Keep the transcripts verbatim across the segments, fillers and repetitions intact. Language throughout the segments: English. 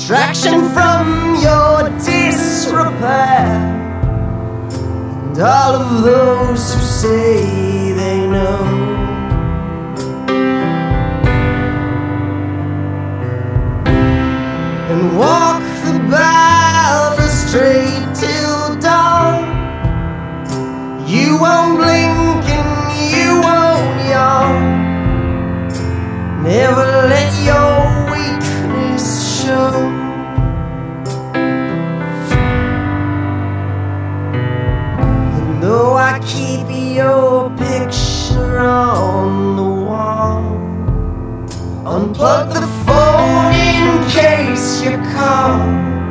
distraction from your disrepair, and all of those who say they know. And walk the balustrade till dawn. You won't blink and you won't yawn. Never let your weakness show. And though I keep your picture on the wall, unplug the phone in case you call.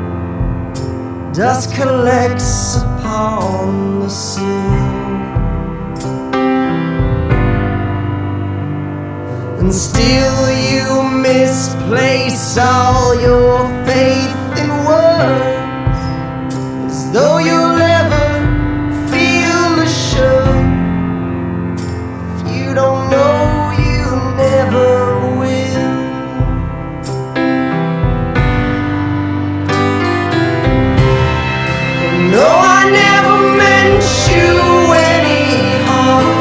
Dust collects upon the sill, and still you misplace all your faith in words, as though you'll ever feel assured. If you don't know, you never will. No, I never meant you any harm.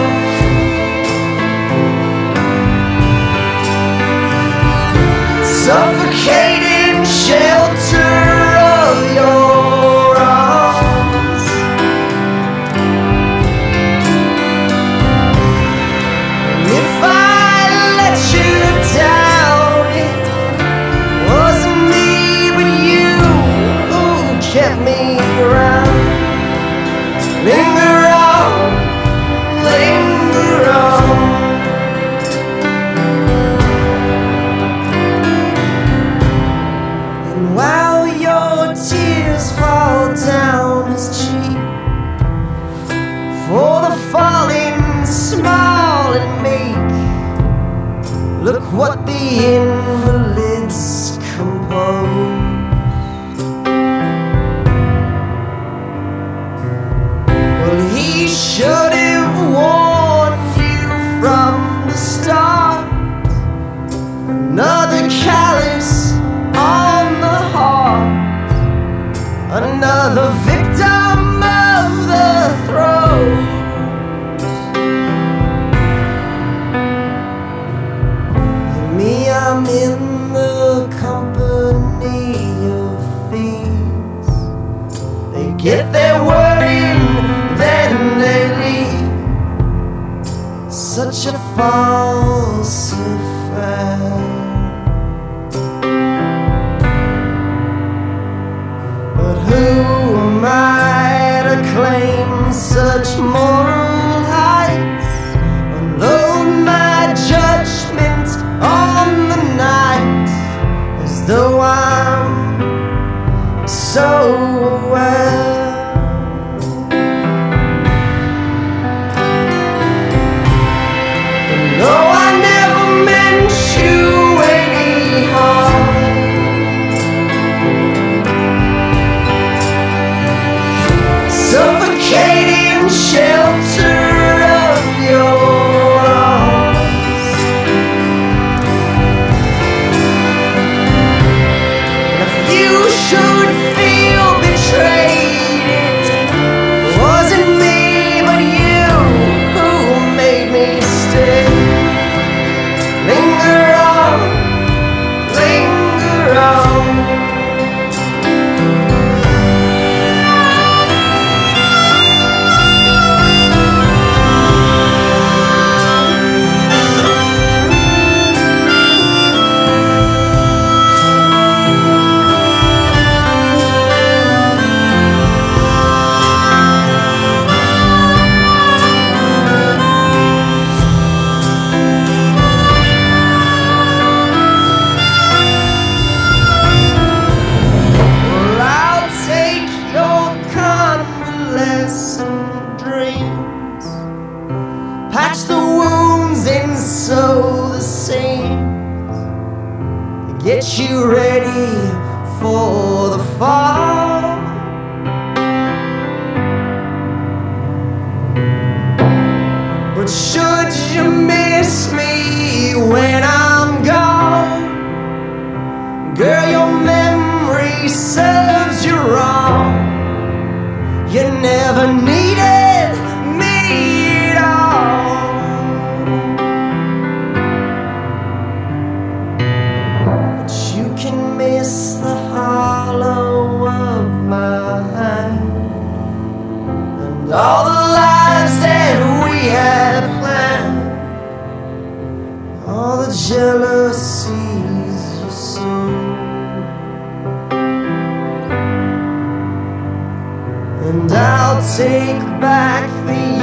Suffocating shelter of your arms. And if I let you down, it wasn't me but you who kept me around. Linger on, linger on. And while your tears fall down his cheek, for the falling small and meek, look what the invalids compose. He should have warned you from the start. Another callous on the heart, another victim of the throes. And me, I'm in the company of thieves. They get their word in, then they leave. Such a false affair. But who am I to claim such moral heights? Unload my judgment on the night, as though I'm so aware. No, I never meant you any harm. Suffocating shelter of your arms. And if you should feel betrayed, it wasn't me but you who made me stay. Linger on, linger on. Patch the wounds and sew the seams, get you ready for the fall. But should you miss me when I'm gone, girl, your memory jealousies you sow, and I'll take back the